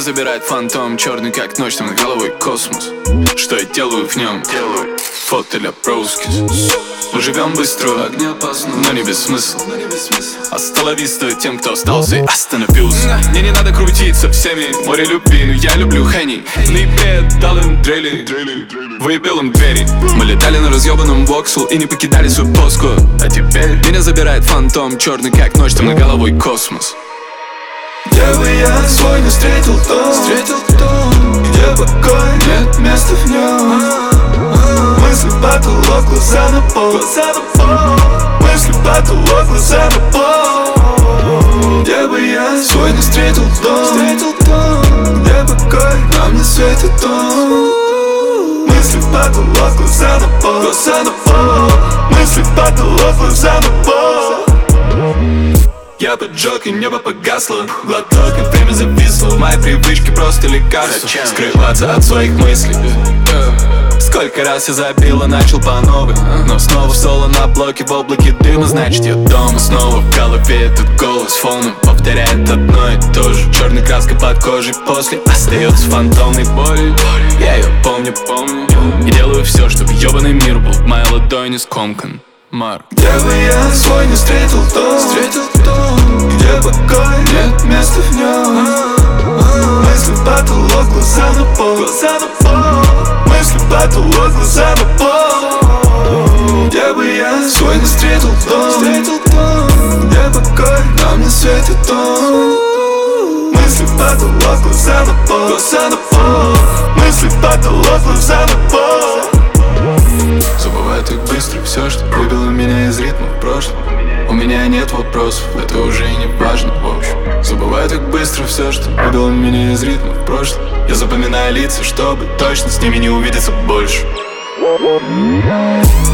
забирает фантом черный, как ночь, там над головой космос. Что я делаю в нем? Делаю фото для броускис. Мы живем быстро, но не без смысла. Асталависта тем, кто остался и остановился. Мне не надо крутиться всеми, море любви, но я люблю Хенни. В ноябре дал им дрели, выебил им двери. Мы летали на разъебанном Воксел и не покидали свой посткод. А теперь меня забирает фантом черный, как ночь, там над головой космос. Где бы я свой не встретил дом, где покой, нет места в нем. Мысли потолок, глаза на пол, мысли потолок, глаза на пол. Где бы я свой не встретил дом, где покой, нам не светит дом. Мысли потолок, глаза на пол, мысли потолок, глаза на пол. Я поджег и небо погасло, глоток и время зависло. Мои привычки просто лекарства, скрываться от своих мыслей. Сколько раз я забил и начал по новой, но снова в соло на блоке в облаке дыма. Значит я дома, снова в голове этот голос фоном повторяет одно и то же. Черной краской под кожей после остается фантомной боли. Я ее помню и делаю все, чтобы ебаный мир был в моей ладони скомкан. Марк. Где бы я свой не встретил дом, где покой, нет места в нем. Мысли потолок, глаза на пол, мысли потолок, глаза на пол. Где бы я свой не встретил дом, где покой, нам не светит дом. Мысли потолок, глаза на пол, мысли потолок, глаза на пол. Забываю так быстро все, что выбило меня из ритма в прошлом. У меня нет вопросов, это уже и не важно в общем. Забываю так быстро все, что выбило меня из ритма в прошлом. Я запоминаю лица, чтобы точно с ними не увидеться больше.